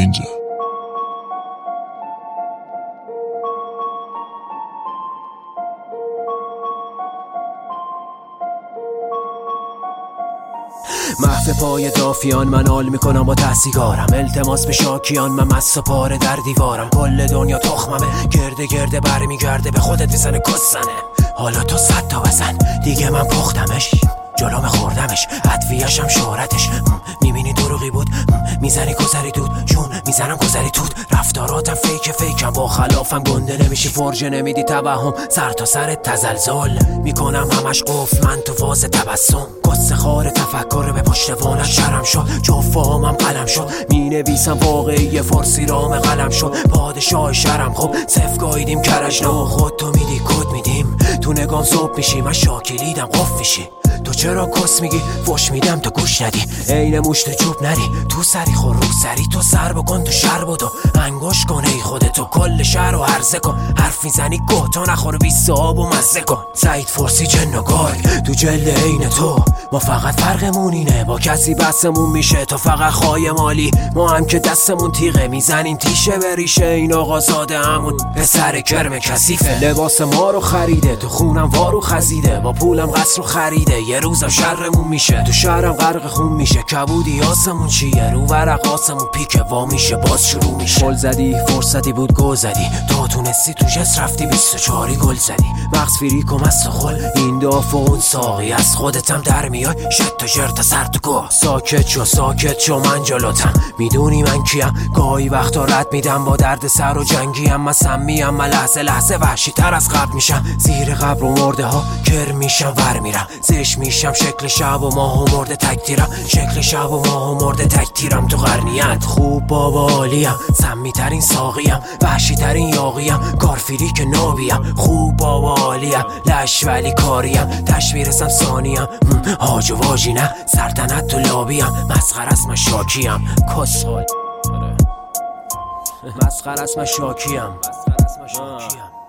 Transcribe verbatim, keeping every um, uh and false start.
چالنجه. محو پای دافیان من حال میکنم با ته سیگارم، التماس به شاکیان من مست و پاره در دیوارم. کل دنیا تخممه، گرده گرده برمیگرده به خودت میزنه کسنه. حالا تو صد تا بزن دیگه من پختمش، جلوم خوردمش ادویه‌شم شهرتش. میبینی دروغی بود میزنی گذری دود، چون میزنم گذری توت. رفتاراتم فیک فیکم با خلافم گنده نمیشی، فرجه نمیدی توهم سر تا سر تزلزل میکنم همش قفل من تو فاز تبسم. قصه خار تفکر به پشت وانت شرم شد، جفامم قلم شد مینویسم واقعی فارسی رام قلم شد. پادشاه شرم خب صف گاییدیم کرجنا، خود تو میدی کد میدیم تو نگام صبح میشی من شاکلیدم قف میشی. تو چرا کس میگی فش میدم تو گوش ندی، عین موشت چوب نری تو سری خور رو سری. تو سر بکن تو شر بدو انگوش کن ای خودتو، کل شهر رو عرضه کن حرف میزنی گه تا نخور بیست آب و مزه کن. سعید فارسی جن و گرگ تو جلد عین تو، ما فقط فرقمون اینه با کسی بسمون میشه. تو فقط خواهی مالی ما هم که دستمون تیغه، میزنیم تیشه بریشه. این آقا زاده همون به سر کرم کثیفه، لباس ما رو خریده تو خونم وارو خزیده، با پولم قصر رو خریده یه روزم شرمون میشه. تو شهرم غرق خون میشه، کبودی آسمون چیه رو ورق آسمون پیکه وا میشه باز شروع میشه. گل زدی فرصتی بود گل زدی، تا تونستی تو جس رفتی بیست و چهاری گل زدی. مغز فریک و مست و خل این داف و اون ساقی، از خودتم در میای شد تا جرت سر تو گوه. ساکت شو ساکت شو من جلوتم، میدونی من کیم. گاهی وقتا رد میدم با درد سر و جنگیم، من سمیم من لحظه لحظه وحشی تر از قبل میشم. زیر قبر و مرده ها کر میشم ور میرم، زش میشم شکل شب و ماه و مرده تک تیرم. شکل شب و ماه و مرده تک تیرم تو قرنیت. خوب بابا عالیم سمی ترین ساقیم، وحشی ترین یاقیم کارفیری که نابیم. خوب بابا عالیم لش ولی کاریم، تش میرسم ثانیم هاج و واجی نه سلطنت تو لابیم. مسخر است من شاکیم کسول، مسخر است من شاکیم.